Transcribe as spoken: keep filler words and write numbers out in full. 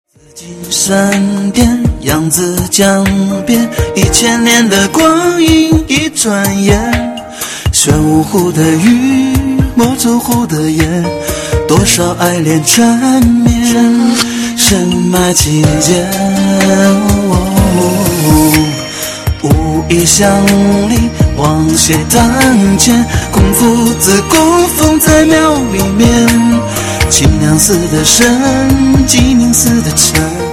紫金闪电，扬子江边，一千年的光阴一转眼，玄武湖的雨，魔族湖的烟，多少爱恋缠绵，深埋情间。无意相离，望斜当前，空父子供奉在庙里面，清凉寺的神，鸡鸣寺的晨。